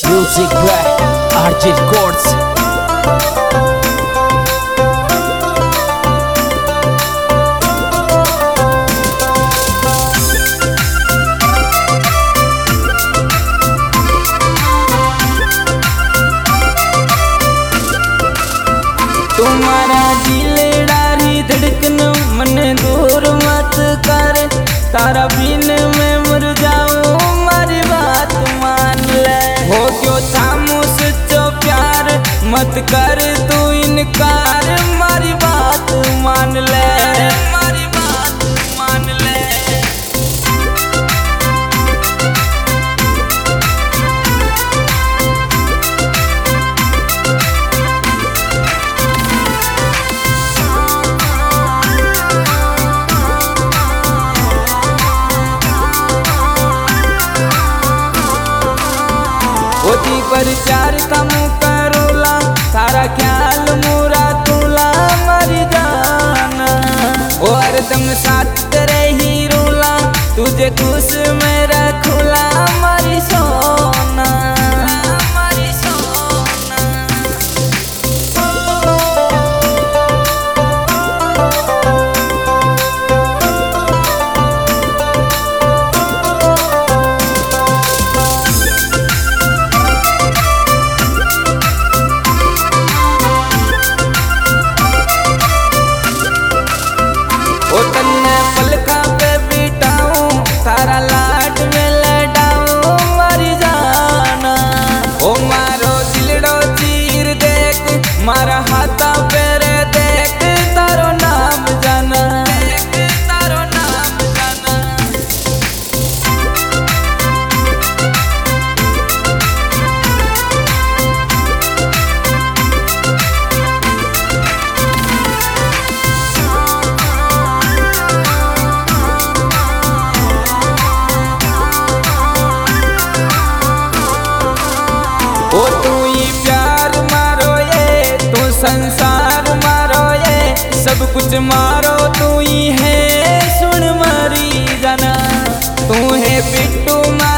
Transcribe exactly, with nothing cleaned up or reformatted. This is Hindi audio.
Music by R J Records। तुम्हारा दिल डारी धड़कन मन दूर मत कर, तारा बिन मैं मर जाऊं मारी बात मान ले। हो क्यों थामू सच्चो प्यार मत कर तू इनकार, मारी बात मान ले मारी बात मान ले। ओती पर चार कम करूला, सारा ख्याल मुरा तुला मरी जाना। ओ हरदम साथ तेरे ही रूला, तुझे खुश में रखूला मरी सोना मरी सोना। ओ तन्ने पलका पे बिठाऊं, सारा लाड में लडाऊं मरी जाना। ओ मारो दिलड़ो चीर देख, मारा हाथा पेरे देख, तारो नाम जाना देख, तारो नाम जाना। ओ तू ही प्यार मारो ये, तू संसार मारो ये, सब कुछ मारो तू ही है सुन मरी जाना। तू है बिट्टू।